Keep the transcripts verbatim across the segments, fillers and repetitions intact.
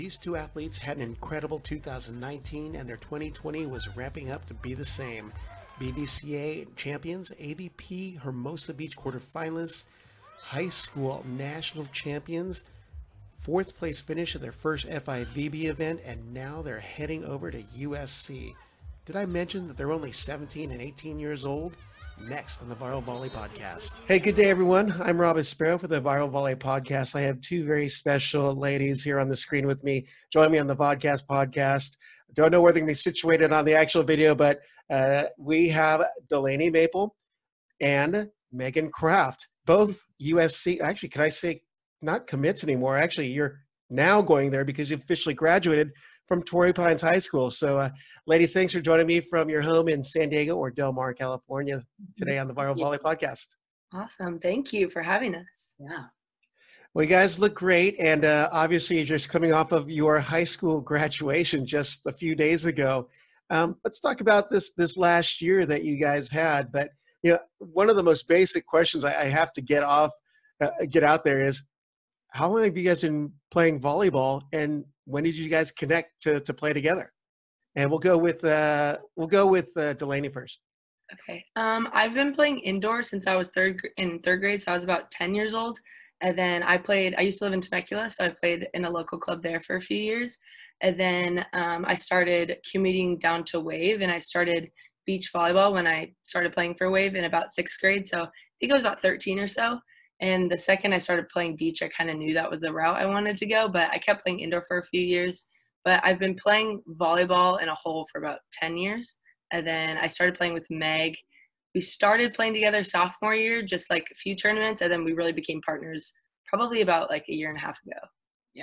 These two athletes had an incredible two thousand nineteen, and their twenty twenty was ramping up to be the same. B V C A champions, A V P Hermosa Beach quarterfinalists, high school national champions, fourth place finish at their first F I V B event, and now they're heading over to U S C. Did I mention that they're only seventeen and eighteen years old? Next on the Viral Volley Podcast. Hey, good day, everyone. I'm Rob Sparrow for the Viral Volley Podcast. I have two very special ladies here on the screen with me. Join me on the Vodcast podcast. Don't know where they're going to be situated on the actual video, but uh, we have Delaney Maple and Megan Kraft, both U S C. Actually, can I say not commits anymore? Actually, you're now going there because you officially graduated from Torrey Pines High School. So, uh, ladies, thanks for joining me from your home in San Diego or Del Mar, California, today on the Viral Volley Podcast. Awesome. Thank you for having us. Yeah. Well, you guys look great. And uh, obviously, you're just coming off of your high school graduation just a few days ago. Um, let's talk about this this last year that you guys had. But, you know, one of the most basic questions I, I have to get off, uh, get out there is, how long have you guys been playing volleyball, and when did you guys connect to, to play together? And we'll go with uh, we'll go with uh, Delaney first. Okay. Um, I've been playing indoor since I was third in third grade, so I was about ten years old. And then I played. I used to live in Temecula, so I played in a local club there for a few years. And then um, I started commuting down to Wave, and I started beach volleyball when I started playing for Wave in about sixth grade. So I think I was about thirteen or so. And the second I started playing beach, I kind of knew that was the route I wanted to go, but I kept playing indoor for a few years. But I've been playing volleyball in a whole for about ten years. And then I started playing with Meg. We started playing together sophomore year, just like a few tournaments, and then we really became partners probably about like a year and a half ago. Yeah.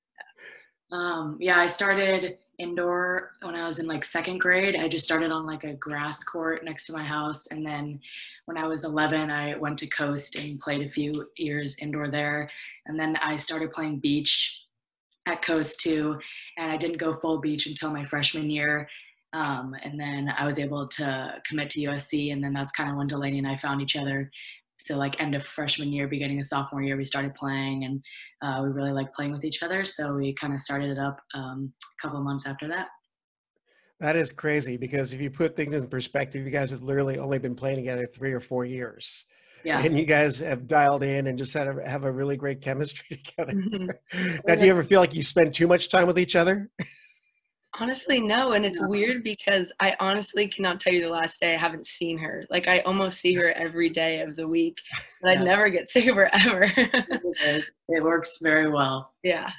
Um, yeah, I started indoor when I was in like second grade. I just started on like a grass court next to my house. And then when I was eleven, I went to Coast and played a few years indoor there. And then I started playing beach at Coast too. And I didn't go full beach until my freshman year. Um, and then I was able to commit to U S C. And then that's kind of when Delaney and I found each other. So like end of freshman year, beginning of sophomore year, we started playing, and uh, we really liked playing with each other. So we kind of started it up um, a couple of months after that. That is crazy, because if you put things in perspective, you guys have literally only been playing together three or four years. Yeah. And you guys have dialed in and just had a, have a really great chemistry together. Now, do you ever feel like you spend too much time with each other? Honestly, no. And it's weird because I honestly cannot tell you the last day I haven't seen her. Like, I almost see her every day of the week, but Yeah. I never get sick of her ever. It works very well. Yeah.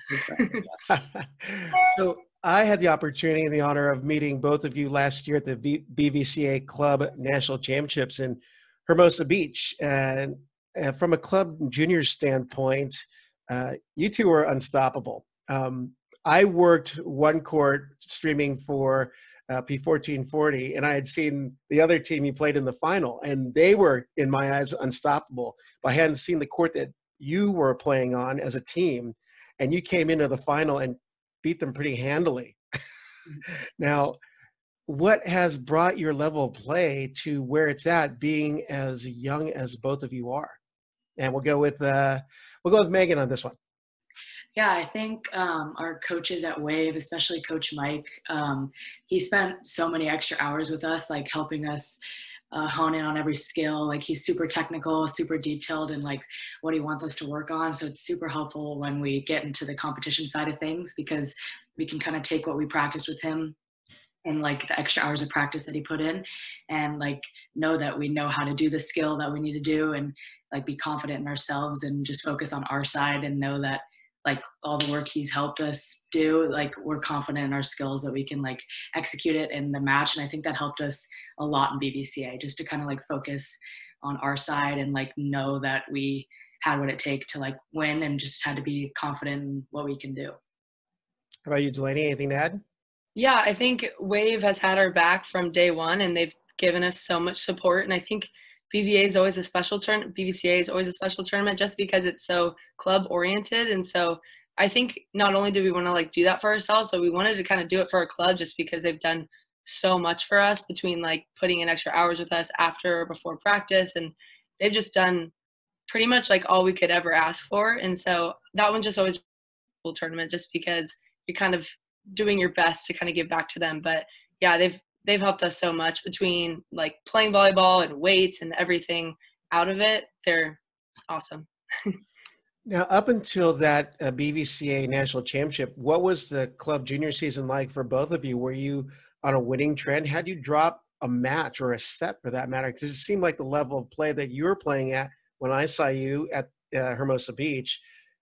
So I had the opportunity and the honor of meeting both of you last year at the v- B V C A Club National Championships in Hermosa Beach. And uh, from a club junior standpoint, uh, you two were unstoppable. Um, I worked one court streaming for uh, P fourteen forty, and I had seen the other team you played in the final, and they were, in my eyes, unstoppable. But I hadn't seen the court that you were playing on as a team, and you came into the final and beat them pretty handily. Now, what has brought your level of play to where it's at, being as young as both of you are? And we'll go with uh, we'll go with Megan on this one. Yeah, I think um, our coaches at Wave, especially Coach Mike, um, he spent so many extra hours with us, like helping us uh, hone in on every skill. Like, he's super technical, super detailed in like what he wants us to work on. So it's super helpful when we get into the competition side of things, because we can kind of take what we practiced with him and like the extra hours of practice that he put in, and like know that we know how to do the skill that we need to do, and like be confident in ourselves and just focus on our side, and know that like all the work he's helped us do, like we're confident in our skills that we can like execute it in the match. And I think that helped us a lot in B V C A, just to kind of like focus on our side and like know that we had what it take to like win, and just had to be confident in what we can do. How about you, Delaney? Anything to add? Yeah, I think Wave has had our back from day one, and they've given us so much support. And I think B V A is always a special tournament. B V C A is always a special tournament just because it's so club oriented. And so I think not only do we want to like do that for ourselves, but we wanted to kind of do it for our club, just because they've done so much for us, between like putting in extra hours with us after or before practice. And they've just done pretty much like all we could ever ask for. And so that one just always a cool tournament, just because you're kind of doing your best to kind of give back to them. But yeah, they've they've helped us so much between like playing volleyball and weights and everything out of it. They're awesome. Now, up until that uh, B V C A national championship, what was the club junior season like for both of you? Were you on a winning trend? Had you drop a match or a set for that matter? Because it seemed like the level of play that you were playing at when I saw you at uh, Hermosa Beach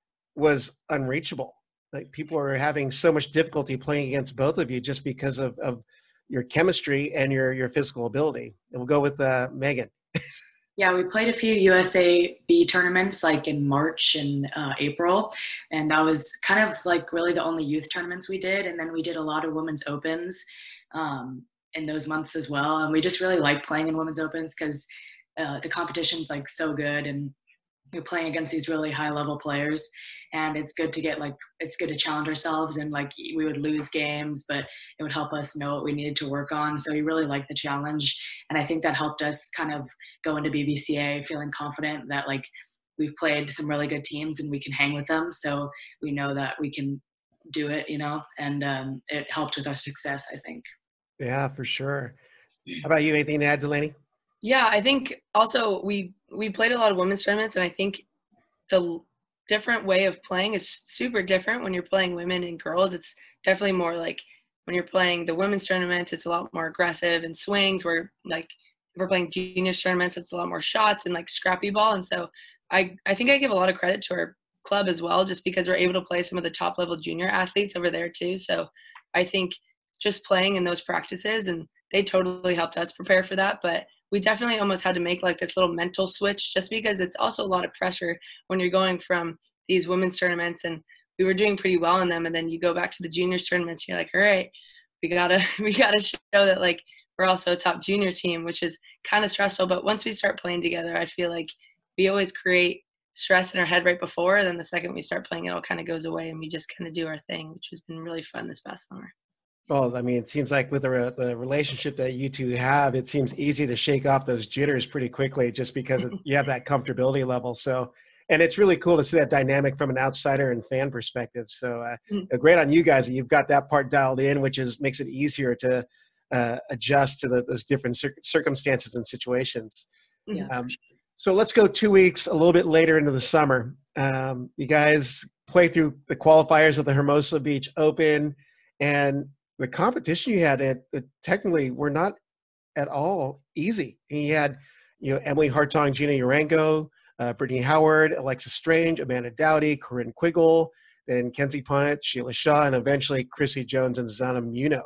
was unreachable. Like people are having so much difficulty playing against both of you just because of, of your chemistry and your, your physical ability. And we'll go with uh, Megan. Yeah, we played a few U S A B tournaments like in March and uh, April, and that was kind of like really the only youth tournaments we did. And then we did a lot of women's opens um, in those months as well. And we just really like playing in women's opens because uh, the competition's like so good, and you're playing against these really high level players. And it's good to get like, it's good to challenge ourselves, and like we would lose games, but it would help us know what we needed to work on. So we really liked the challenge. And I think that helped us kind of go into B V C A feeling confident that like we've played some really good teams and we can hang with them. So we know that we can do it, you know, and um, it helped with our success, I think. Yeah, for sure. How about you? Anything to add, Delaney? Yeah, I think also we we played a lot of women's tournaments, and I think the different way of playing is super different when you're playing women and girls. It's definitely more like when you're playing the women's tournaments, it's a lot more aggressive and swings, where like if we're playing juniors tournaments, it's a lot more shots and like scrappy ball. And so I, I think I give a lot of credit to our club as well, just because we're able to play some of the top level junior athletes over there too. So I think just playing in those practices, and they totally helped us prepare for that. But we definitely almost had to make like this little mental switch, just because it's also a lot of pressure when you're going from these women's tournaments, and we were doing pretty well in them. And then you go back to the juniors tournaments, and you're like, all right, we gotta, we gotta show that like we're also a top junior team, which is kind of stressful. But once we start playing together, I feel like we always create stress in our head right before. Then the second we start playing, it all kind of goes away, and we just kind of do our thing, which has been really fun this past summer. Well, I mean, it seems like with the, the relationship that you two have, it seems easy to shake off those jitters pretty quickly just because you have that comfortability level. So, and it's really cool to see that dynamic from an outsider and fan perspective. So uh, mm-hmm. great on you guys that you've got that part dialed in, which is makes it easier to uh, adjust to the, those different cir- circumstances and situations. Yeah. Um, so let's go two weeks a little bit later into the summer. Um, you guys play through the qualifiers of the Hermosa Beach Open, and the competition you had at uh, technically were not at all easy. And you had, you know, Emily Hartong, Gina Urango, uh, Brittany Howard, Alexa Strange, Amanda Dowdy, Corinne Quiggle, then Kenzie Punnett, Sheila Shaw, and eventually Chrissy Jones and Zana Muno.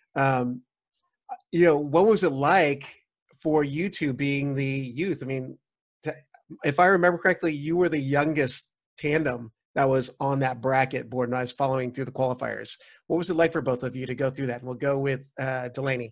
Um, you know, what was it like for you two being the youth? I mean, to, if I remember correctly, you were the youngest tandem that was on that bracket board when I was following through the qualifiers. What was it like for both of you to go through that? And we'll go with uh, Delaney.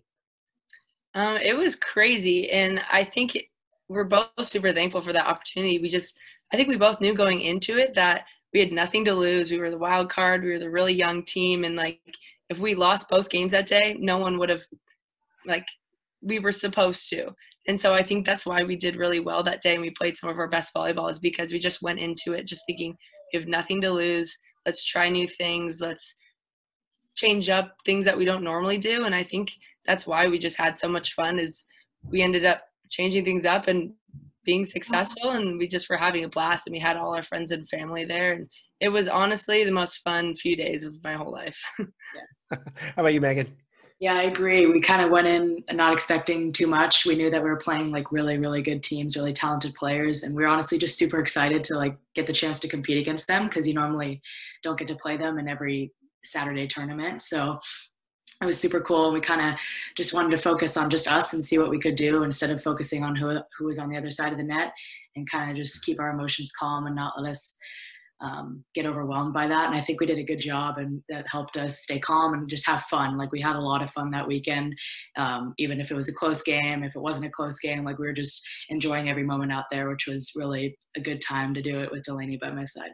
Um, it was crazy. And I think it, we're both super thankful for that opportunity. We just, I think we both knew going into it that we had nothing to lose. We were the wild card. We were the really young team. And like, if we lost both games that day, no one would have, like, we were supposed to. And so I think that's why we did really well that day. And we played some of our best volleyball, is because we just went into it just thinking, we have nothing to lose. Let's try new things. Let's change up things that we don't normally do. And I think that's why we just had so much fun, is we ended up changing things up and being successful, and we just were having a blast, and we had all our friends and family there. And it was honestly the most fun few days of my whole life. How about you, Megan? Yeah, I agree. We kind of went in not expecting too much. We knew that we were playing like really, really good teams, really talented players. And we were honestly just super excited to like get the chance to compete against them, because you normally don't get to play them in every Saturday tournament. So it was super cool. And we kind of just wanted to focus on just us and see what we could do, instead of focusing on who, who was on the other side of the net, and kind of just keep our emotions calm and not let us um, get overwhelmed by that. And I think we did a good job, and that helped us stay calm and just have fun. Like, we had a lot of fun that weekend, um, even if it was a close game, if it wasn't a close game, like we were just enjoying every moment out there, which was really a good time to do it with Delaney by my side.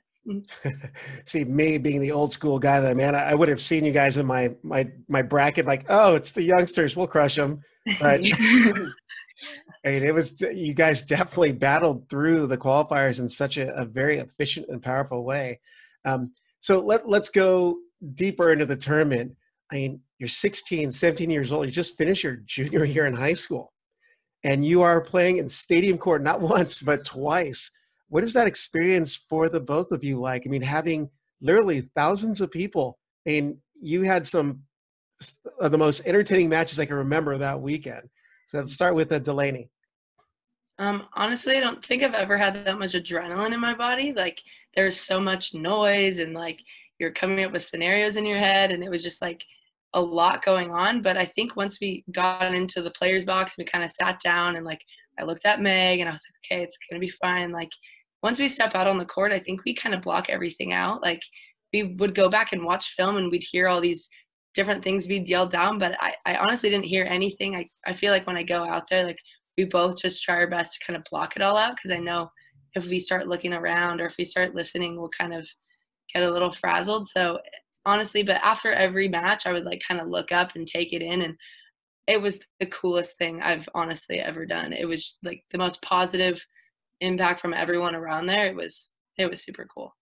See, me being the old school guy that, man, I would have seen you guys in my my my bracket, like, oh, it's the youngsters, we'll crush them. But I mean, it was, you guys definitely battled through the qualifiers in such a, a very efficient and powerful way. Um, so let let's go deeper into the tournament, I mean, you're sixteen, seventeen years old. You just finished your junior year in high school, and you are playing in stadium court not once but twice. What is that experience for the both of you like? I mean, having literally thousands of people. I mean, you had some of the most entertaining matches I can remember that weekend. So let's start with uh, Delaney. Um, honestly, I don't think I've ever had that much adrenaline in my body. Like, there's so much noise and like you're coming up with scenarios in your head, and it was just like a lot going on. But I think once we got into the players box, we kind of sat down and like I looked at Meg and I was like, okay, it's gonna be fine. Like once we step out on the court, I think we kind of block everything out. Like we would go back and watch film and we'd hear all these different things we'd yell down, but I, I honestly didn't hear anything. I, I feel like when I go out there, like we both just try our best to kind of block it all out, because I know if we start looking around or if we start listening, we'll kind of get a little frazzled. So honestly, but after every match, I would like kind of look up and take it in, and it was the coolest thing I've honestly ever done. It was like the most positive impact from everyone around there. It was it was super cool.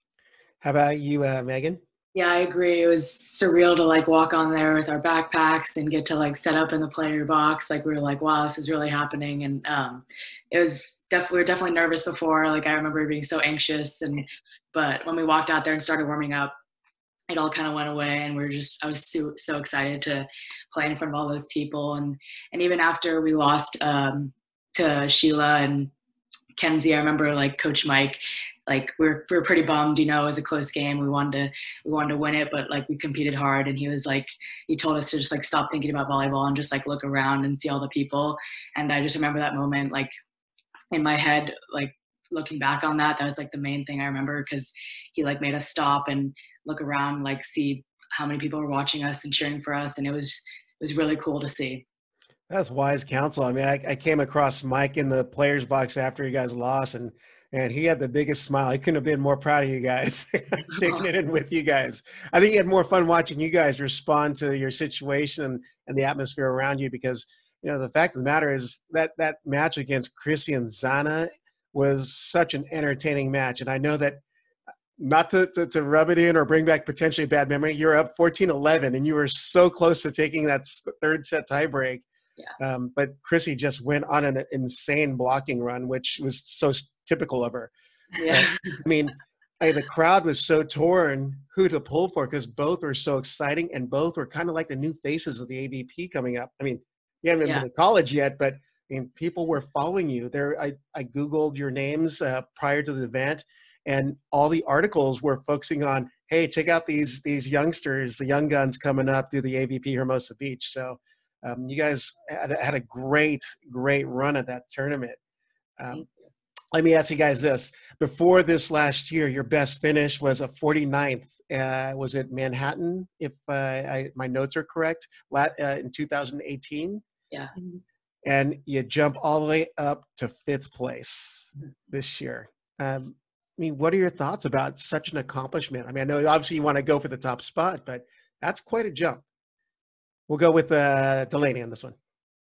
How about you, uh, Megan? Yeah, I agree. It was surreal to like walk on there with our backpacks and get to like set up in the player box. Like we were like, wow, this is really happening. And um, it was definitely, we were definitely nervous before. Like I remember being so anxious, and but when we walked out there and started warming up, it all kind of went away, and we were just, I was so, so excited to play in front of all those people. And, and even after we lost um, to Sheila and Kenzie, I remember like Coach Mike, like we we're we we're pretty bummed, you know, it was a close game. We wanted to we wanted to win it, but like we competed hard, and he was like, he told us to just like stop thinking about volleyball and just like look around and see all the people. And I just remember that moment, like in my head, like looking back on that, that was like the main thing I remember, because he like made us stop and look around, like see how many people were watching us and cheering for us, and it was it was really cool to see. That's wise counsel. I mean, I, I came across Mike in the players box after you guys lost, and and he had the biggest smile. He couldn't have been more proud of you guys, taking it in with you guys. I think he had more fun watching you guys respond to your situation and, and the atmosphere around you, because, you know, the fact of the matter is that that match against Chrissy and Zana was such an entertaining match. And I know that, not to, to, to rub it in or bring back potentially a bad memory, you're up fourteen eleven, and you were so close to taking that third set tiebreak. Yeah. Um, but Chrissy just went on an insane blocking run, which was so typical of her. Yeah. I mean, I, the crowd was so torn who to pull for, because both were so exciting, and both were kind of like the new faces of the A V P coming up. I mean, you haven't Yeah. been to college yet, but I mean, people were following you there. I, I Googled your names uh, prior to the event, and all the articles were focusing on, hey, check out these these youngsters, the young guns coming up through the A V P Hermosa Beach. So um, you guys had, had a great, great run at that tournament. Um, let me ask you guys this. Before this last year, your best finish was a forty-ninth. Uh, was it Manhattan, if uh, I, my notes are correct, uh, in two thousand eighteen? Yeah. And you jump all the way up to fifth place this year. Um, I mean, what are your thoughts about such an accomplishment? I mean, I know obviously you want to go for the top spot, but that's quite a jump. We'll go with uh, Delaney on this one.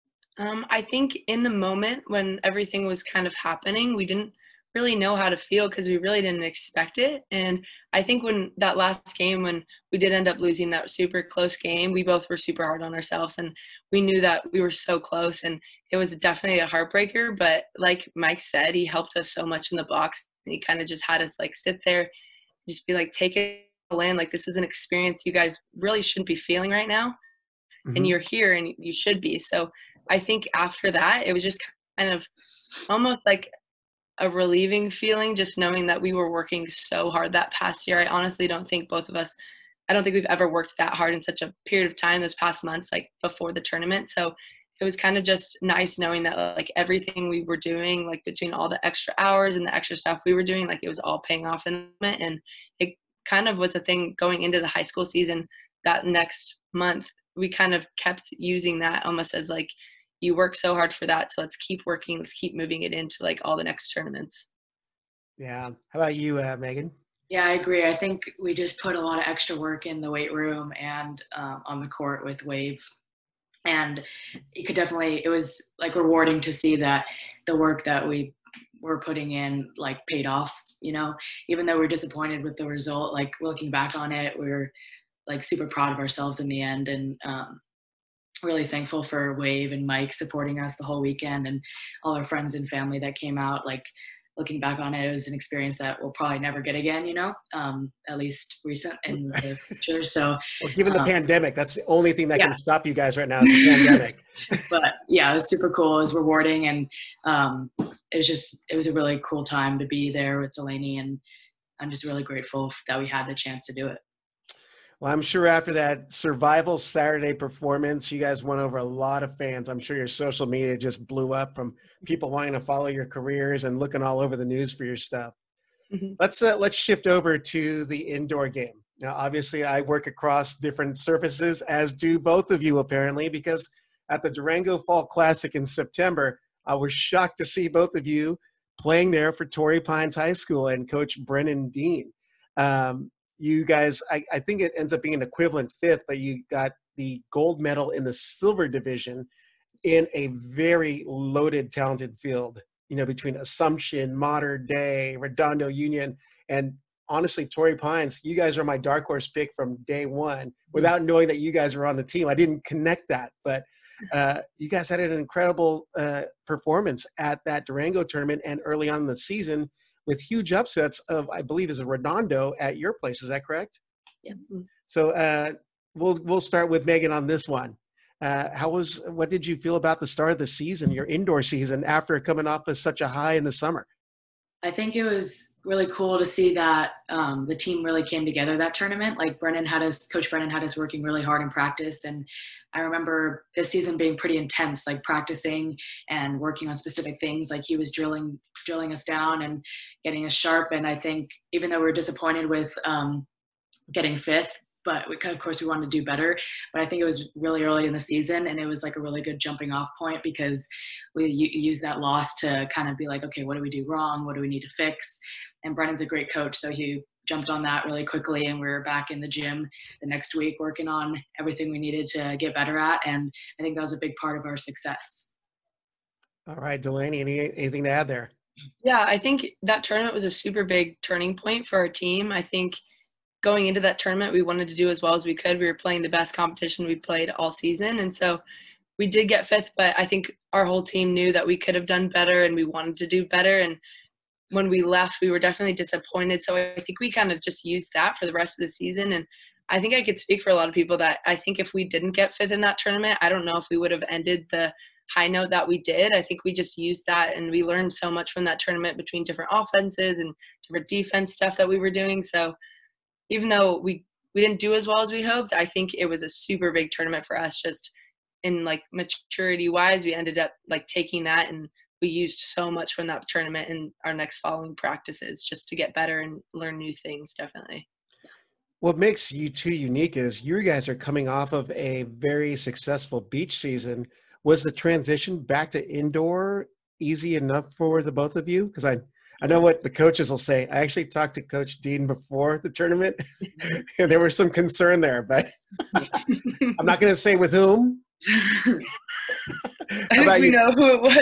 Um, I think in the moment when everything was kind of happening, we didn't really know how to feel, because we really didn't expect it. And I think when that last game, when we did end up losing that super close game, we both were super hard on ourselves, and we knew that we were so close, and it was definitely a heartbreaker. But like Mike said, he helped us so much in the box. He kind of just had us like sit there, just be like, take it all in. Like, this is an experience you guys really shouldn't be feeling right now. Mm-hmm. And you're here and you should be. So I think after that, it was just kind of almost like a relieving feeling, just knowing that we were working so hard that past year. I honestly don't think both of us, I don't think we've ever worked that hard in such a period of time those past months, like before the tournament. So it was kind of just nice knowing that like everything we were doing, like between all the extra hours and the extra stuff we were doing, like it was all paying off in the moment. And it kind of was a thing going into the high school season. That next month, we kind of kept using that almost as like, you work so hard for that, so let's keep working, let's keep moving it into like all the next tournaments. Yeah. How about you, uh, Megan? Yeah, I agree. I think we just put a lot of extra work in the weight room and um, on the court with Wave. And you could definitely, it was like rewarding to see that the work that we were putting in like paid off, you know, even though we're disappointed with the result, like looking back on it, we we're like super proud of ourselves in the end, and um, really thankful for Wave and Mike supporting us the whole weekend, and all our friends and family that came out. Like, looking back on it, it was an experience that we'll probably never get again, you know, um, at least recent in the future. So, well, given the um, pandemic, that's the only thing that yeah. can stop you guys right now is the pandemic. But yeah, it was super cool. It was rewarding, and um, it was just, it was a really cool time to be there with Delaney, and I'm just really grateful that we had the chance to do it. Well, I'm sure after that Survival Saturday performance, you guys won over a lot of fans. I'm sure your social media just blew up from people wanting to follow your careers and looking all over the news for your stuff. Mm-hmm. Let's uh, let's shift over to the indoor game. Now, obviously, I work across different surfaces, as do both of you, apparently, because at the Durango Fall Classic in September, I was shocked to see both of you playing there for Torrey Pines High School and Coach Brennan Dean. Um, You guys, I, I think it ends up being an equivalent fifth, but you got the gold medal in the silver division in a very loaded, talented field, you know, between Assumption, Modern Day, Redondo Union, and honestly, Torrey Pines. You guys are my dark horse pick from day one without knowing that you guys were on the team. I didn't connect that, but uh, you guys had an incredible uh, performance at that Durango tournament and early on in the season, with huge upsets of, I believe, is a Redondo at your place. Is that correct? Yeah. So uh, we'll we'll start with Megan on this one. Uh, how was what did you feel about the start of the season, your indoor season, after coming off of such a high in the summer? I think it was really cool to see that um, the team really came together that tournament. Like, Brennan had us, Coach Brennan had us working really hard in practice. And I remember this season being pretty intense, like practicing and working on specific things. Like, he was drilling, drilling us down and getting us sharp. And I think even though we were disappointed with um, getting fifth, but we, of course we wanted to do better. But I think it was really early in the season, and it was like a really good jumping off point, because we used that loss to kind of be like, okay, what do we do wrong? What do we need to fix? And Brennan's a great coach, so he jumped on that really quickly, and we were back in the gym the next week working on everything we needed to get better at. And I think that was a big part of our success. All right, Delaney, any, anything to add there? Yeah, I think that tournament was a super big turning point for our team. I think going into that tournament, we wanted to do as well as we could. We were playing the best competition we played all season. And so we did get fifth, but I think our whole team knew that we could have done better and we wanted to do better. And when we left, we were definitely disappointed. So I think we kind of just used that for the rest of the season. And I think I could speak for a lot of people that I think if we didn't get fifth in that tournament, I don't know if we would have ended the high note that we did. I think we just used that, and we learned so much from that tournament between different offenses and different defense stuff that we were doing. So even though we, we didn't do as well as we hoped, I think it was a super big tournament for us. Just in like maturity wise, we ended up like taking that, and we used so much from that tournament in our next following practices just to get better and learn new things. Definitely. What makes you two unique is you guys are coming off of a very successful beach season. Was the transition back to indoor easy enough for the both of you? Because I I know what the coaches will say. I actually talked to Coach Dean before the tournament, and there was some concern there, but I'm not going to say with whom. I think we you? know who it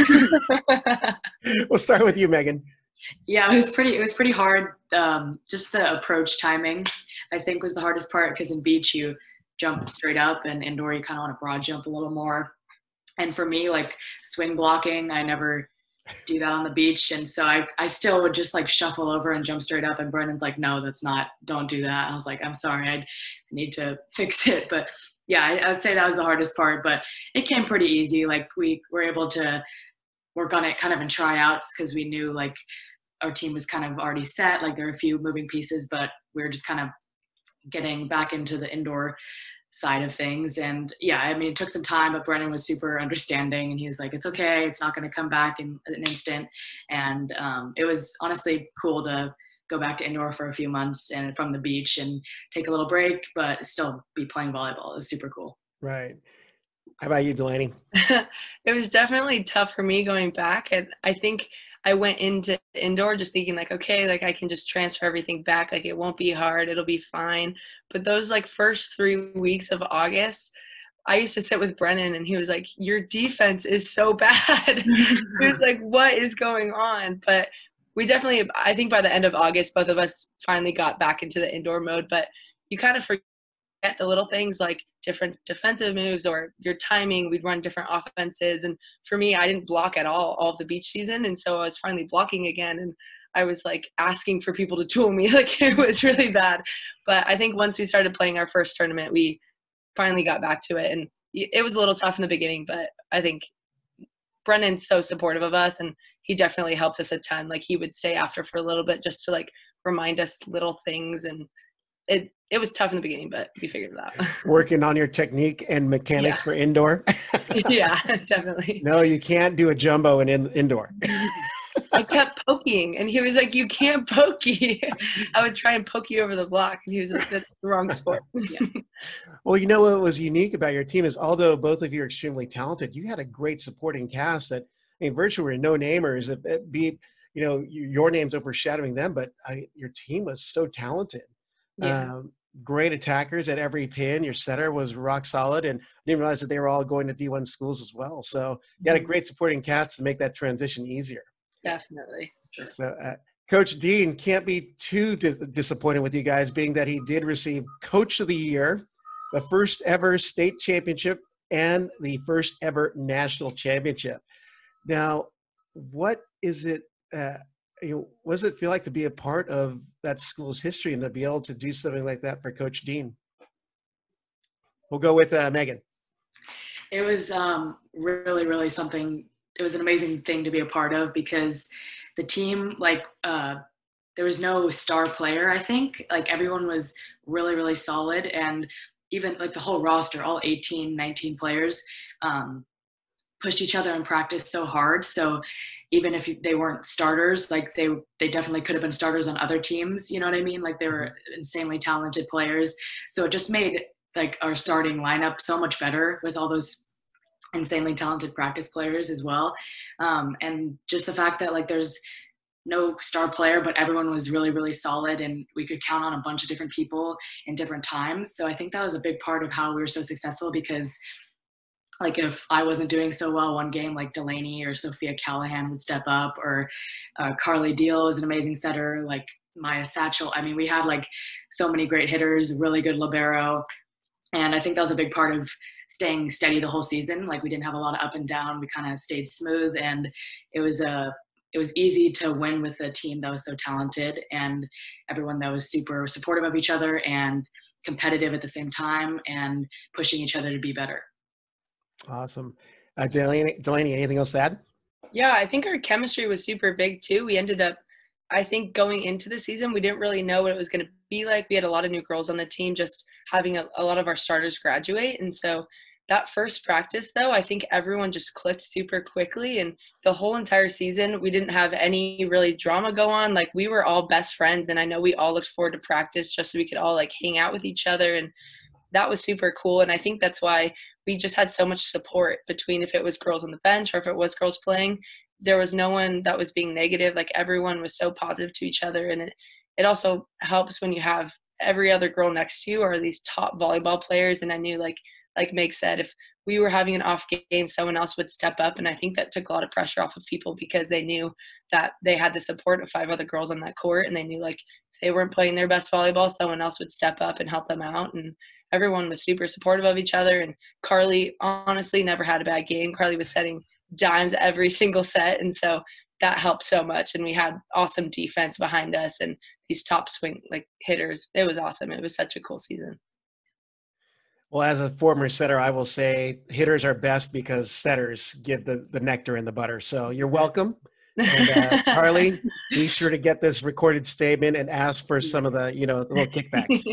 was. We'll start with you, Megan. Yeah, it was pretty. It was pretty hard. Um, just the approach timing, I think, was the hardest part, because in beach you jump straight up, and indoor you kind of want to broad jump a little more. And for me, like swing blocking, I never do that on the beach, and so I, I still would just like shuffle over and jump straight up, and Brennan's like, no, that's not, don't do that. And I was like, I'm sorry, I need to fix it. But yeah, I, I'd say that was the hardest part, but it came pretty easy. Like, we were able to work on it kind of in tryouts, because we knew like our team was kind of already set. Like, there were a few moving pieces, but we were just kind of getting back into the indoor side of things. And yeah, I mean, it took some time, but Brennan was super understanding, and he was like, it's okay, it's not going to come back in an instant. And um, it was honestly cool to go back to indoor for a few months and from the beach and take a little break, but still be playing volleyball. It was super cool. Right. How about you, Delaney? It was definitely tough for me going back. And I think I went into indoor just thinking like, okay, like I can just transfer everything back. Like, it won't be hard. It'll be fine. But those like first three weeks of August, I used to sit with Brennan, and he was like, your defense is so bad. He was like, what is going on? But we definitely, I think by the end of August, both of us finally got back into the indoor mode. But you kind of forget the little things like different defensive moves or your timing. We'd run different offenses. And for me, I didn't block at all all of the beach season. And so I was finally blocking again. And I was like asking for people to tool me. Like it was really bad. But I think once we started playing our first tournament, we finally got back to it. And it was a little tough in the beginning, but I think Brennan's so supportive of us, and he definitely helped us a ton. Like he would stay after for a little bit just to like remind us little things. And it, it was tough in the beginning, but we figured it out. Working on your technique and mechanics Yeah. for indoor. Yeah, definitely. No, you can't do a jumbo in, in indoor. I kept poking, and he was like, "You can't pokey." I would try and poke you over the block, and he was like, "That's the wrong sport." Yeah. Well, you know what was unique about your team is although both of you are extremely talented, you had a great supporting cast that, I mean, virtually were no-namers. It, it be, you know, your name's overshadowing them, but I, your team was so talented. Yeah. Um, great attackers at every pin. Your setter was rock solid, and I didn't realize that they were all going to D one schools as well. So you had a great supporting cast to make that transition easier. Definitely. So, uh, Coach Dean can't be too dis- disappointed with you guys, being that he did receive Coach of the Year, the first ever state championship, and the first ever national championship. Now, what is it? Uh, you know, what does it feel like to be a part of that school's history and to be able to do something like that for Coach Dean? We'll go with uh, Megan. It was um, really, really something. It was an amazing thing to be a part of because the team, like, uh, there was no star player, I think. Like, everyone was really, really solid. And even, like, the whole roster, all eighteen, nineteen players, um, pushed each other in practice so hard. So even if they weren't starters, like, they they definitely could have been starters on other teams. You know what I mean? Like, they were insanely talented players. So it just made, like, our starting lineup so much better with all those insanely talented practice players as well. Um, and just the fact that, like, there's no star player, but everyone was really, really solid, and we could count on a bunch of different people in different times. So I think that was a big part of how we were so successful, because, like, if I wasn't doing so well one game, like Delaney or Sophia Callahan would step up, or uh, Carly Deal is an amazing setter, like Maya Satchel. I mean, we had, like, so many great hitters, really good libero. And I think that was a big part of staying steady the whole season. Like, we didn't have a lot of up and down. We kind of stayed smooth, and it was a it was easy to win with a team that was so talented and everyone that was super supportive of each other and competitive at the same time and pushing each other to be better. Awesome. Uh, Delaney, Delaney, anything else to add? Yeah, I think our chemistry was super big too. We ended up, I think going into the season, we didn't really know what it was going to be like. We had a lot of new girls on the team, just having a, a lot of our starters graduate. And so that first practice, though, I think everyone just clicked super quickly. And the whole entire season, we didn't have any really drama go on. Like, we were all best friends. And I know we all looked forward to practice just so we could all, like, hang out with each other. And that was super cool. And I think that's why we just had so much support between, if it was girls on the bench or if it was girls playing. There was no one that was being negative. Like, everyone was so positive to each other. And it, it also helps when you have every other girl next to you are these top volleyball players. And I knew, like, like Meg said, if we were having an off game, someone else would step up. And I think that took a lot of pressure off of people, because they knew that they had the support of five other girls on that court. And they knew, like, if they weren't playing their best volleyball, someone else would step up and help them out. And everyone was super supportive of each other. And Carly honestly never had a bad game. Carly was setting dimes every single set. And so that helped so much. And we had awesome defense behind us and these top swing, like, hitters. It was awesome. It was such a cool season. Well, as a former setter, I will say hitters are best because setters give the, the nectar and the butter. So you're welcome. And uh, Carly, be sure to get this recorded statement and ask for some of the, you know, the little kickbacks.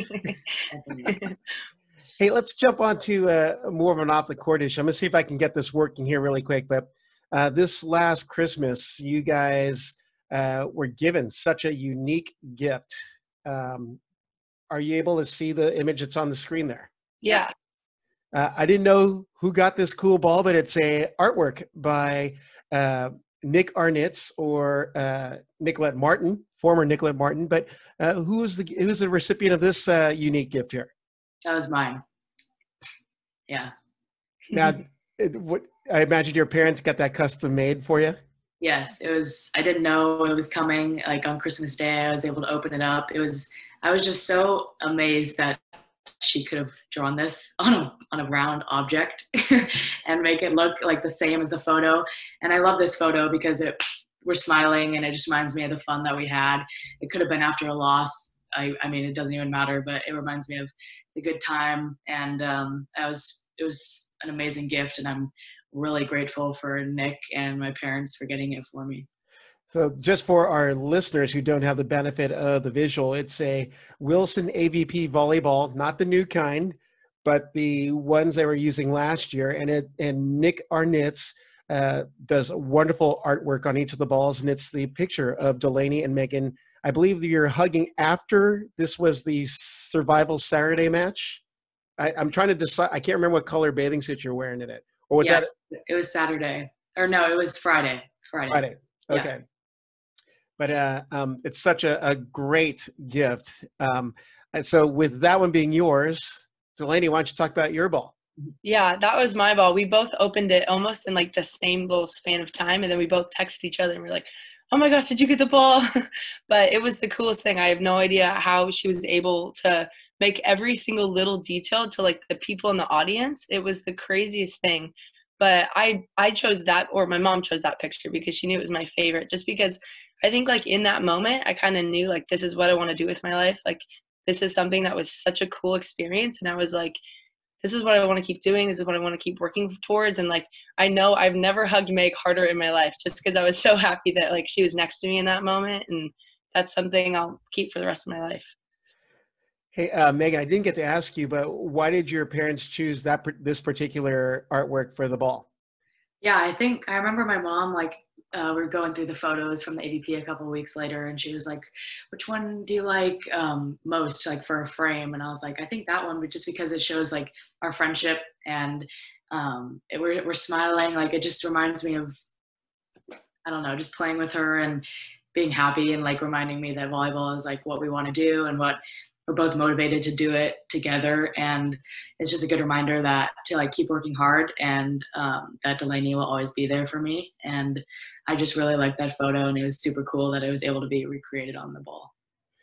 Hey, let's jump on to uh, more of an off the court issue. I'm going to see if I can get this working here really quick. But uh, this last Christmas, you guys uh, were given such a unique gift. Um, are you able to see the image that's on the screen there? Yeah. Uh, I didn't know who got this cool ball, but it's a artwork by uh, Nick Arnitz or uh, Nicolette Martin, former Nicolette Martin. But uh, who was the who's the recipient of this uh, unique gift here? That was mine. Yeah. Now, it, what I imagine your parents got that custom made for you. Yes, it was. I didn't know it was coming. Like, on Christmas Day, I was able to open it up. It was. I was just so amazed that she could have drawn this on a on a round object and make it look like the same as the photo. And I love this photo because it we're smiling and it just reminds me of the fun that we had. It could have been after a loss. I, I mean, it doesn't even matter, but it reminds me of the good time. And um, I was it was an amazing gift, and I'm really grateful for Nick and my parents for getting it for me. So just for our listeners who don't have the benefit of the visual, it's a Wilson A V P volleyball, not the new kind, but the ones they were using last year. And it and Nick Arnitz uh, does wonderful artwork on each of the balls, and it's the picture of Delaney and Megan. I believe that you're hugging after this was the Survival Saturday match. I, I'm trying to decide. I can't remember what color bathing suit you're wearing in it. Or was yeah, that? It was Saturday. Or no, it was Friday. Friday. Friday. Okay. Yeah. But uh, um, it's such a, a great gift. Um, and so with that one being yours, Delaney, why don't you talk about your ball? Yeah, that was my ball. We both opened it almost in like the same little span of time. And then we both texted each other and we're like, oh my gosh, did you get the ball? But it was the coolest thing. I have no idea how she was able to make every single little detail to like the people in the audience. It was the craziest thing. But I, I chose that, or my mom chose that picture because she knew it was my favorite, just because I think like in that moment, I kind of knew like, this is what I want to do with my life. Like, this is something that was such a cool experience. And I was like, this is what I want to keep doing. This is what I want to keep working towards. And like, I know I've never hugged Meg harder in my life, just because I was so happy that like she was next to me in that moment. And that's something I'll keep for the rest of my life. Hey, uh, Megan, I didn't get to ask you, but why did your parents choose that this particular artwork for the ball? Yeah, I think I remember my mom, like, uh, we were going through the photos from the A V P a couple of weeks later, and she was like, which one do you like um, most, like, for a frame? And I was like, I think that one, but just because it shows, like, our friendship, and um, it, we're, we're smiling. Like, it just reminds me of, I don't know, just playing with her and being happy, and, like, reminding me that volleyball is, like, what we want to do and what we're both motivated to do it together. And it's just a good reminder that to like keep working hard, and um, that Delaney will always be there for me. And I just really liked that photo, and it was super cool that it was able to be recreated on the ball.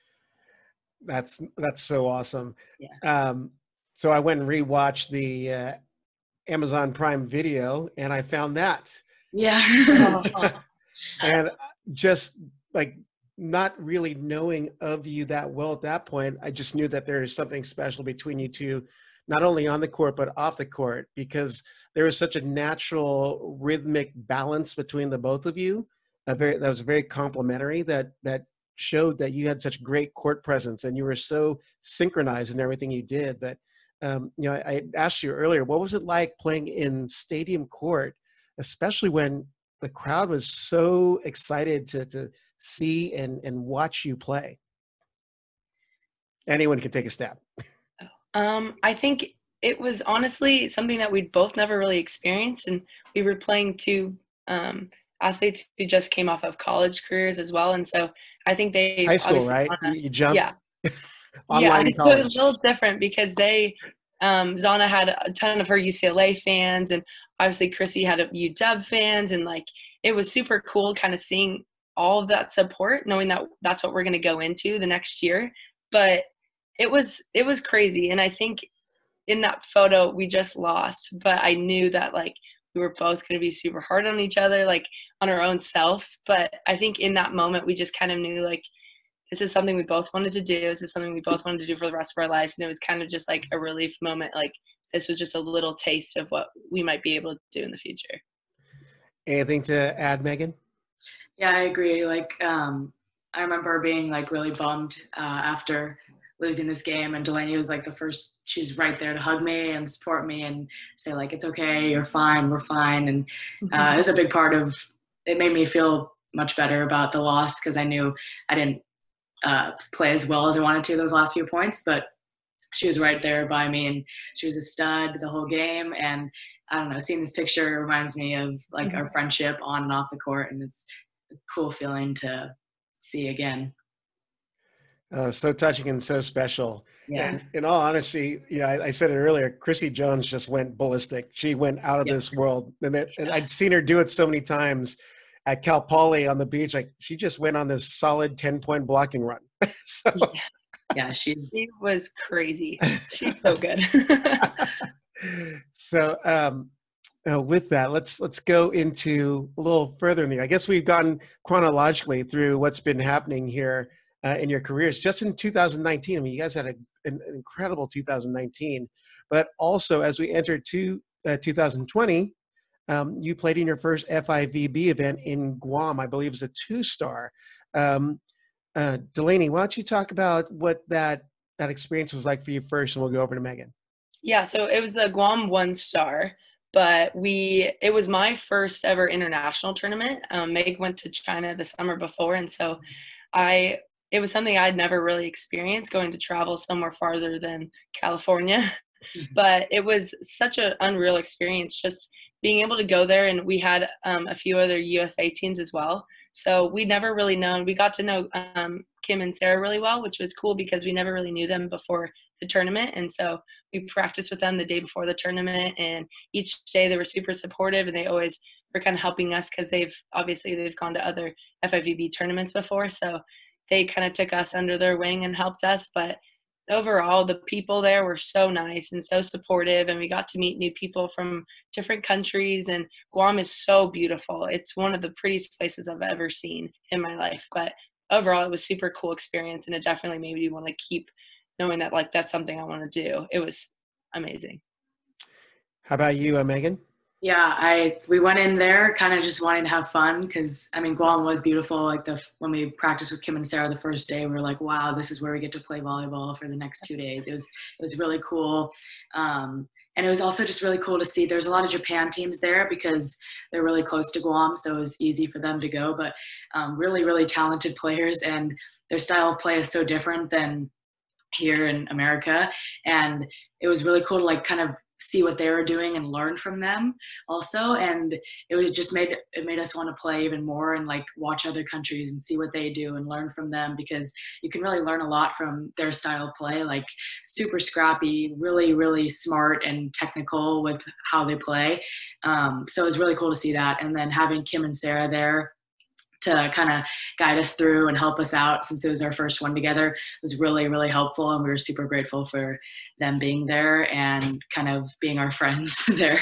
That's, that's so awesome. Yeah. Um, so I went and rewatched the uh, Amazon Prime Video, and I found that. Yeah. And just like, not really knowing of you that well at that point, I just knew that there is something special between you two, not only on the court, but off the court, because there was such a natural rhythmic balance between the both of you. A very, that was very complimentary, that, that showed that you had such great court presence, and you were so synchronized in everything you did. But, um, you know, I, I asked you earlier, what was it like playing in stadium court, especially when the crowd was so excited to, to see and, and watch you play? Anyone can take a stab. Um, I think it was honestly something that we'd both never really experienced. And we were playing two um, athletes who just came off of college careers as well. And so I think they high school, right? Zana, you jumped. Yeah. Online yeah, college. So it was a little different because they, um, Zana had a ton of her U C L A fans, and obviously Chrissy had a U W fans, and like, it was super cool kind of seeing all of that support, knowing that that's what we're going to go into the next year. But it was, it was crazy. And I think in that photo we just lost, but I knew that like we were both going to be super hard on each other, like on our own selves. But I think in that moment we just kind of knew like, this is something we both wanted to do. This is something we both wanted to do for the rest of our lives. And it was kind of just like a relief moment. Like, this was just a little taste of what we might be able to do in the future. Anything to add, Megan? Yeah, I agree. Like, um, I remember being like really bummed uh, after losing this game, and Delaney was like the first, she was right there to hug me and support me and say like, it's okay, you're fine, we're fine. And uh, it was a big part of, it made me feel much better about the loss, because I knew I didn't uh, play as well as I wanted to those last few points, but she was right there by me, and she was a stud the whole game. And I don't know, seeing this picture reminds me of like mm-hmm. our friendship on and off the court, and it's a cool feeling to see again. Uh, so touching and so special. Yeah. And in all honesty, you know, I, I said it earlier, Chrissy Jones just went ballistic. She went out of yeah. this world. And, it, and I'd seen her do it so many times at Cal Poly on the beach. Like, she just went on this solid ten point blocking run. So yeah. Yeah, she's She was crazy. She's so good. So, um, uh, with that, let's let's go into a little further in the. I guess we've gone chronologically through what's been happening here uh, in your careers. Just in two thousand nineteen, I mean, you guys had a, an incredible two thousand nineteen, but also as we entered to uh, two thousand twenty, um, you played in your first F I V B event in Guam. I believe it's a two-star. Um, uh, Delaney, why don't you talk about what that that experience was like for you first, and we'll go over to Megan. Yeah, so it was the Guam One Star, but we it was my first ever international tournament. Um, Meg went to China the summer before, and so I it was something I'd never really experienced, going to travel somewhere farther than California. But it was such an unreal experience just being able to go there, and we had um, a few other U S A teams as well. So we never really known. We got to know um, Kim and Sarah really well, which was cool because we never really knew them before the tournament. And so we practiced with them the day before the tournament, and each day they were super supportive, and they always were kind of helping us because they've obviously they've gone to other F I V B tournaments before. So they kind of took us under their wing and helped us. But overall, the people there were so nice and so supportive, and we got to meet new people from different countries. And Guam is so beautiful. It's one of the prettiest places I've ever seen in my life. But overall, it was super cool experience, and it definitely made me want to keep knowing that like that's something I want to do. It was amazing. How about you, uh, Megan? Yeah, I we went in there kind of just wanting to have fun because I mean Guam was beautiful. Like the when we practiced with Kim and Sarah the first day, we were like, wow, this is where we get to play volleyball for the next two days. It was it was really cool, um, and it was also just really cool to see. There's a lot of Japan teams there because they're really close to Guam, so it was easy for them to go. But um, really, really talented players, and their style of play is so different than here in America, and it was really cool to like kind of see what they were doing and learn from them also. And it was just made it made us want to play even more and like watch other countries and see what they do and learn from them, because you can really learn a lot from their style of play, like super scrappy, really really smart and technical with how they play. Um, so it was really cool to see that, and then having Kim and Sarah there to kind of guide us through and help us out since it was our first one together was really, really helpful. And we were super grateful for them being there and kind of being our friends there.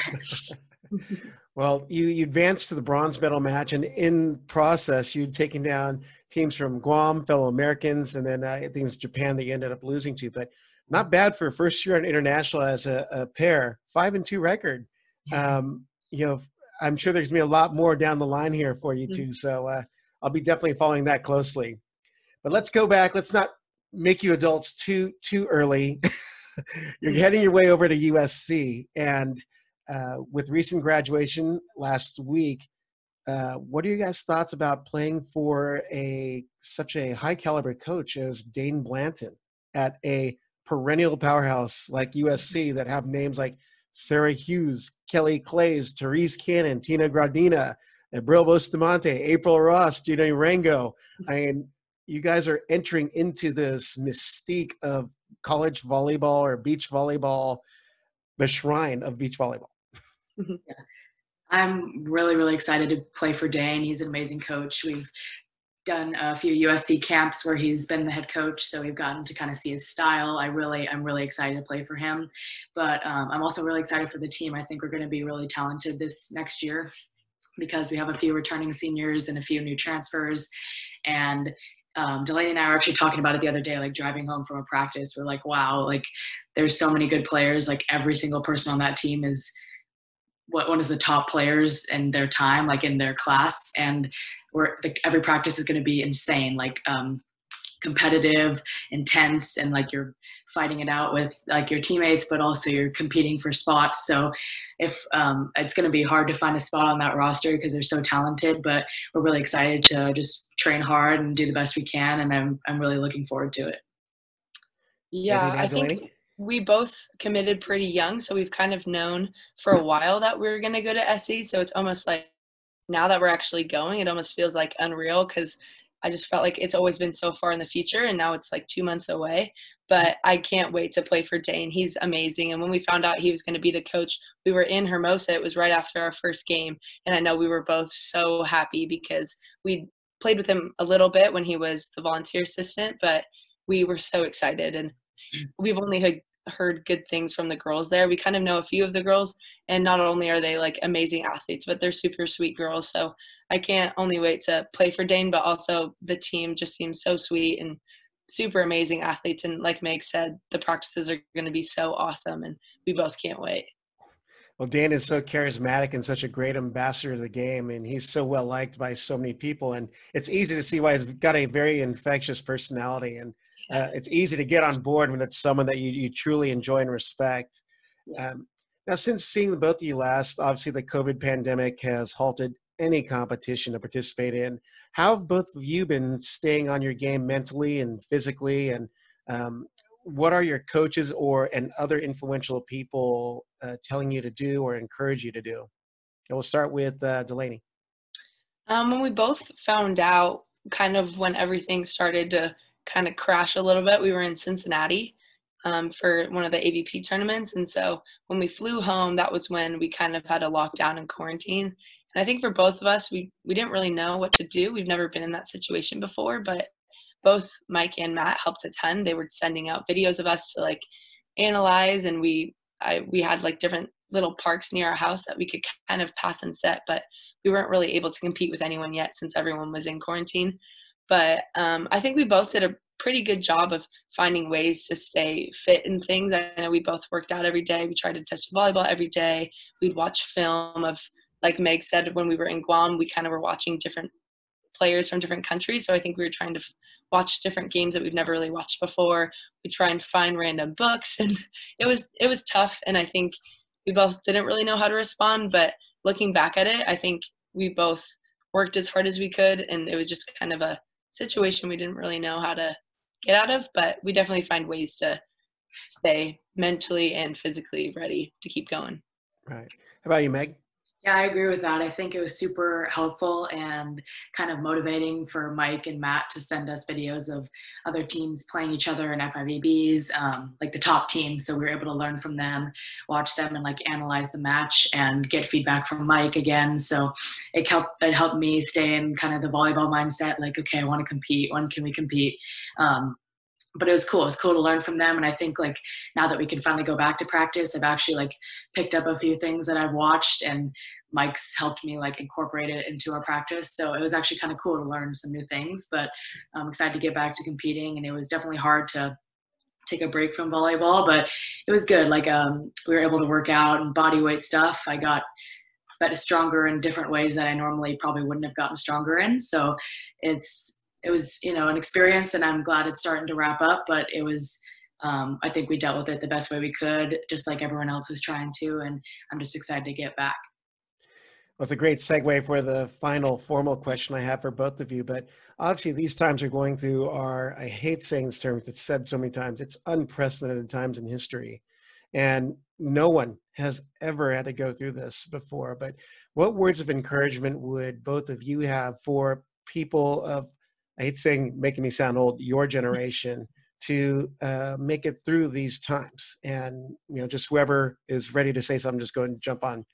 Well, you, you advanced to the bronze medal match, and in process, you'd taken down teams from Guam, fellow Americans, and then uh, I think it was Japan that you ended up losing to. But not bad for a first year on international as a, a pair, five and two record. Um, you know, I'm sure there's going to be a lot more down the line here for you two. So uh, I'll be definitely following that closely. But let's go back. Let's not make you adults too too early. You're heading your way over to U S C, and uh, with recent graduation last week, uh, what are you guys' thoughts about playing for a such a high caliber coach as Dane Blanton at a perennial powerhouse like U S C that have names like Sarah Hughes, Kelly Clays, Therese Cannon, Tina Gradina, Abril Bustamante, April Ross, Gina Rango. I mean, you guys are entering into this mystique of college volleyball or beach volleyball, the shrine of beach volleyball. Yeah. I'm really, really excited to play for Dane. He's an amazing coach. We've done a few U S C camps where he's been the head coach, so we've gotten to kind of see his style. I really, I'm really excited to play for him, but um, I'm also really excited for the team. I think we're going to be really talented this next year because we have a few returning seniors and a few new transfers. And um, Delaney and I were actually talking about it the other day, like driving home from a practice. We're like, wow, like there's so many good players. Like every single person on that team is what one of the top players in their time, like in their class. And we're like, every practice is going to be insane, like um, competitive, intense, and like you're fighting it out with like your teammates, but also you're competing for spots. So if um, it's going to be hard to find a spot on that roster because they're so talented, but we're really excited to just train hard and do the best we can. And I'm, I'm really looking forward to it. Yeah, I think we both committed pretty young, so we've kind of known for a while that we were going to go to S E. So it's almost like now that we're actually going, it almost feels like unreal because I just felt like it's always been so far in the future, and now it's like two months away. But I can't wait to play for Dane. He's amazing. And when we found out he was going to be the coach, we were in Hermosa. It was right after our first game, and I know we were both so happy because we played with him a little bit when he was the volunteer assistant, but we were so excited. And we've only heard heard good things from the girls there. We kind of know a few of the girls, and not only are they like amazing athletes, but they're super sweet girls. So I can't only wait to play for Dane, but also the team just seems so sweet and super amazing athletes. And like Meg said, the practices are going to be so awesome, and we both can't wait. Well, Dan is so charismatic and such a great ambassador of the game, and he's so well liked by so many people. And it's easy to see why he's got a very infectious personality. And uh, it's easy to get on board when it's someone that you, you truly enjoy and respect. Um, now, since seeing the both of you last, obviously the COVID pandemic has halted any competition to participate in. How have both of you been staying on your game mentally and physically? And um, what are your coaches or and other influential people uh, telling you to do or encourage you to do? And we'll start with uh, Delaney. Um, when we both found out kind of when everything started to kind of crash a little bit, we were in Cincinnati um, for one of the A V P tournaments. And so when we flew home, that was when we kind of had to lock down and quarantine. And I think for both of us, we, we didn't really know what to do. We've never been in that situation before, but both Mike and Matt helped a ton. They were sending out videos of us to like analyze, and we I, we had like different little parks near our house that we could kind of pass and set, but we weren't really able to compete with anyone yet since everyone was in quarantine. But um, I think we both did a pretty good job of finding ways to stay fit and things. I know we both worked out every day. We tried to touch the volleyball every day. We'd watch film of, like Meg said, when we were in Guam, we kind of were watching different players from different countries. So I think we were trying to f- watch different games that we've never really watched before. We try and find random books, and it was it was tough. And I think we both didn't really know how to respond. But looking back at it, I think we both worked as hard as we could, and it was just kind of a situation we didn't really know how to get out of. But we definitely find ways to stay mentally and physically ready to keep going. Right. How about you, Meg? Yeah, I agree with that. I think it was super helpful and kind of motivating for Mike and Matt to send us videos of other teams playing each other in F I V Bs, um, like the top teams. So we were able to learn from them, watch them, and like analyze the match and get feedback from Mike again. So it helped. It helped me stay in kind of the volleyball mindset. Like, okay, I want to compete. When can we compete? Um, but it was cool. It was cool to learn from them. And I think like now that we can finally go back to practice, I've actually like picked up a few things that I've watched, and Mike's helped me like incorporate it into our practice. So it was actually kind of cool to learn some new things, but I'm excited to get back to competing. And it was definitely hard to take a break from volleyball, but it was good. Like um, we were able to work out and body weight stuff. I got better, stronger in different ways that I normally probably wouldn't have gotten stronger in. So it's, it was, you know, an experience, and I'm glad it's starting to wrap up, but it was, um, I think we dealt with it the best way we could, just like everyone else was trying to, and I'm just excited to get back. Well, it's a great segue for the final formal question I have for both of you, but obviously these times we're going through are, I hate saying this term, it's said so many times, it's unprecedented times in history. And no one has ever had to go through this before, but what words of encouragement would both of you have for people of, I hate saying, making me sound old, your generation, to uh, make it through these times? And, you know, just whoever is ready to say something, just go and jump on.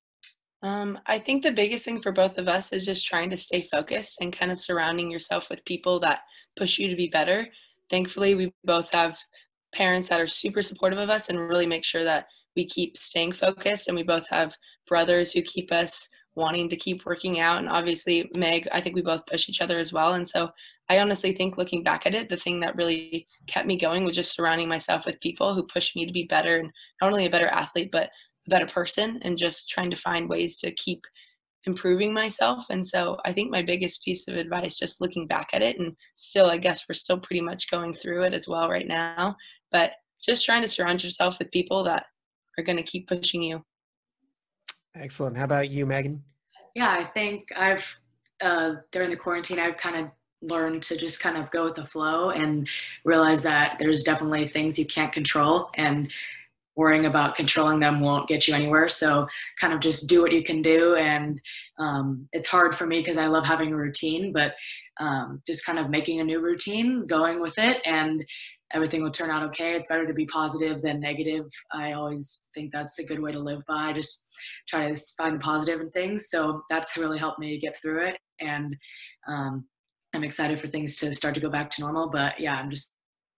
Um, I think the biggest thing for both of us is just trying to stay focused and kind of surrounding yourself with people that push you to be better. Thankfully, we both have parents that are super supportive of us and really make sure that we keep staying focused. And we both have brothers who keep us wanting to keep working out. And obviously, Meg, I think we both push each other as well. And so I honestly think, looking back at it, the thing that really kept me going was just surrounding myself with people who pushed me to be better, and not only a better athlete, but a better person, and just trying to find ways to keep improving myself. And so I think my biggest piece of advice, just looking back at it, and still, I guess we're still pretty much going through it as well right now, but just trying to surround yourself with people that are going to keep pushing you. Excellent. How about you, Megan? Yeah, I think I've, uh, during the quarantine, I've kind of learned to just kind of go with the flow and realize that there's definitely things you can't control, and worrying about controlling them won't get you anywhere. So kind of just do what you can do. And um, it's hard for me because I love having a routine, but um, just kind of making a new routine, going with it, and everything will turn out okay. It's better to be positive than negative. I always think that's a good way to live by. Just try to find the positive in things. So that's really helped me get through it. And um, I'm excited for things to start to go back to normal. But yeah, I'm just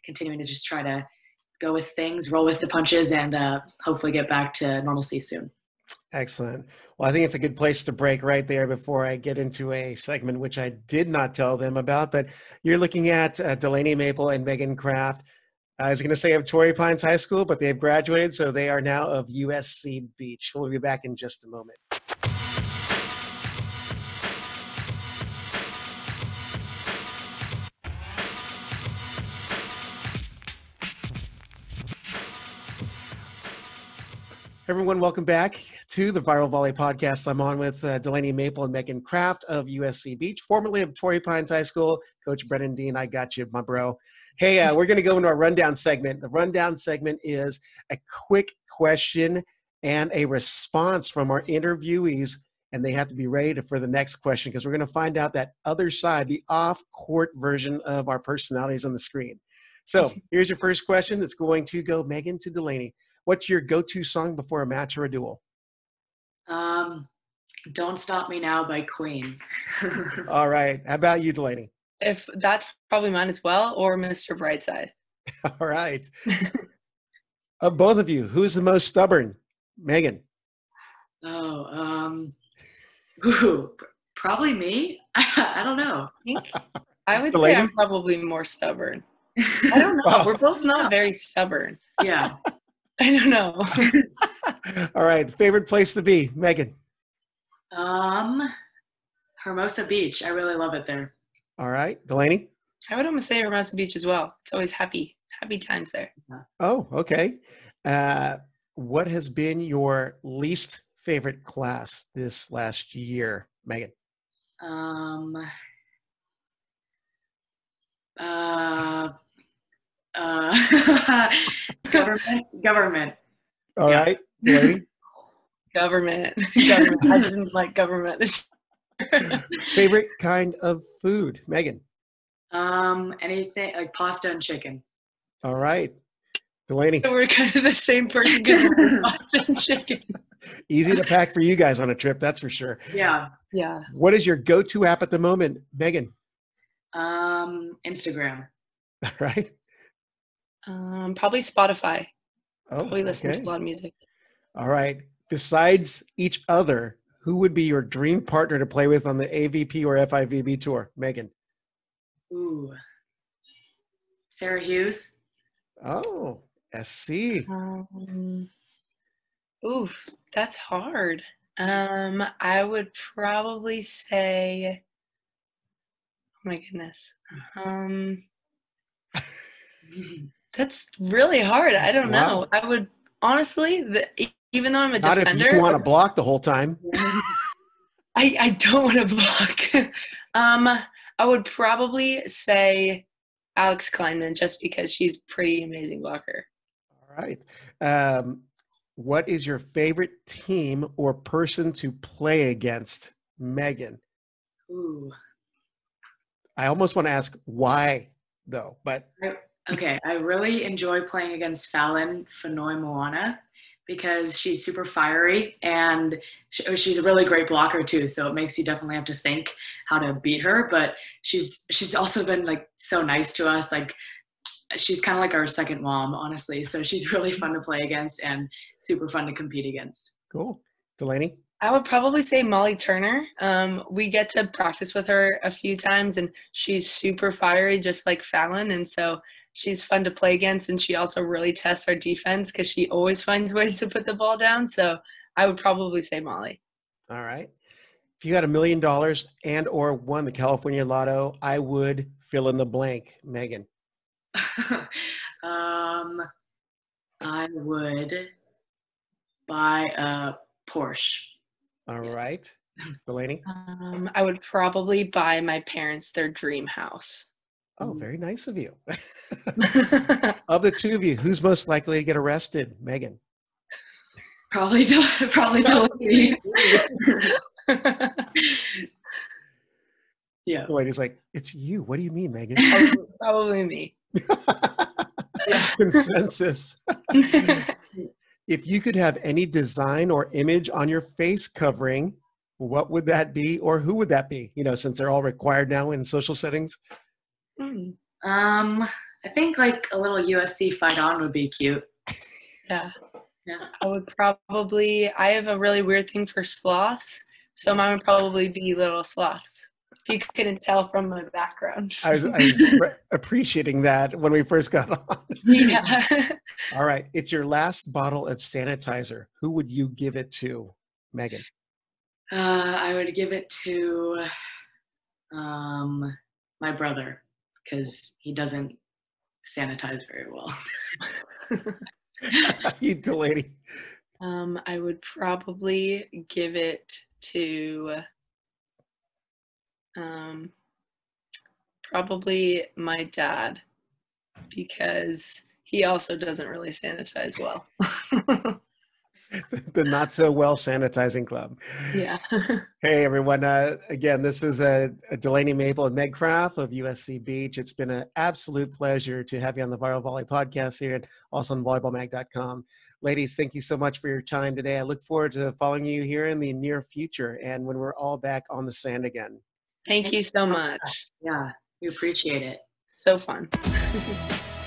continuing to just try to go with things, roll with the punches, and uh, hopefully get back to normalcy soon. Excellent. Well, I think it's a good place to break right there before I get into a segment which I did not tell them about. But you're looking at uh, Delaney Maple and Megan Kraft. I was going to say of Torrey Pines High School, but they've graduated, so they are now of U S C Beach. We'll be back in just a moment. Everyone, welcome back to the Viral Volley Podcast. I'm on with uh, Delaney Maple and Megan Kraft of U S C Beach, formerly of Torrey Pines High School. Coach Brennan Dean, I got you, my bro. Hey, uh, we're going to go into our rundown segment. The rundown segment is a quick question and a response from our interviewees, and they have to be ready to, for the next question because we're going to find out that other side, the off-court version of our personalities on the screen. So here's your first question. It's going to go Megan to Delaney. What's your go-to song before a match or a duel? Um, Don't Stop Me Now by Queen. All right. How about you, Delaney? If that's probably mine as well, or Mister Brightside. All right. Of both of you, who's the most stubborn? Megan. Oh, um, ooh, probably me. I don't know. I think I would Delaney? say I'm probably more stubborn. I don't know. Oh. We're both not very stubborn. Yeah. I don't know. All right. Favorite place to be, Megan? Um, Hermosa Beach. I really love it there. All right. Delaney? I would almost say Hermosa Beach as well. It's always happy, happy times there. Oh, okay. Uh, what has been your least favorite class this last year, Megan? Um, uh, uh, government, government. All Yeah. right. Delaney? Government. Government. I didn't like government. Favorite kind of food, Megan? Um, anything like pasta and chicken. All right. Delaney? So we're kind of the same person because we're pasta and chicken. Easy to pack for you guys on a trip, that's for sure. Yeah. Yeah. What is your go-to app at the moment, Megan? Um, Instagram. All right. Um, probably Spotify. Oh, Probably listen okay. to a lot of music. All right. Besides each other, who would be your dream partner to play with on the A V P or F I V B tour, Megan? Ooh. Sarah Hughes. Oh, S C. Um, oof, that's hard. Um, I would probably say, oh my goodness. Um, that's really hard. I don't know. Wow. I would honestly, the, even though I'm a Not defender, if you want to block the whole time. I, I don't want to block. um, I would probably say Alex Kleinman just because she's pretty amazing blocker. All right. Um, what is your favorite team or person to play against, Megan? Ooh. I almost want to ask why, though, but I, okay, I really enjoy playing against Fallon Fanoy Moana because she's super fiery and she, she's a really great blocker too. So it makes you definitely have to think how to beat her. But she's she's also been like so nice to us. Like she's kind of like our second mom, honestly. So she's really fun to play against and super fun to compete against. cool. Delaney? I would probably say Molly Turner. Um, we get to practice with her a few times, and she's super fiery, just like Fallon. And so she's fun to play against, and she also really tests our defense because she always finds ways to put the ball down. So I would probably say Molly. All right. If you had a million dollars and or won the California Lotto, I would fill in the blank, Megan. um, I would buy a Porsche. All right. Delaney? Um, I would probably buy my parents their dream house. Oh, very nice of you. Of the two of you, who's most likely to get arrested, Megan? Probably, Del- probably Delaney. Yeah. Delaney's like, it's you. What do you mean, Megan? probably, probably me. Consensus. If you could have any design or image on your face covering, what would that be, or who would that be? You know, since they're all required now in social settings. Hmm. Um, I think like a little U S C fight on would be cute. Yeah. Yeah. I would probably, I have a really weird thing for sloths, so mine would probably be little sloths, if you couldn't tell from my background. I was, I was re- appreciating that when we first got on. Yeah. All right. It's your last bottle of sanitizer. Who would you give it to, Megan? Uh, I would give it to um, my brother because he doesn't sanitize very well. You Delaney. Um, I would probably give it to um, probably my dad because he also doesn't really sanitize well. The not so well sanitizing club. Yeah. Hey everyone. Uh, again, this is a, a Delaney Maple and Meg Craft of U S C Beach. It's been an absolute pleasure to have you on the Viral Volley podcast here and also on volleyball mag dot com. Ladies, thank you so much for your time today. I look forward to following you here in the near future and when we're all back on the sand again. Thank you so much. Yeah, we appreciate it. So fun.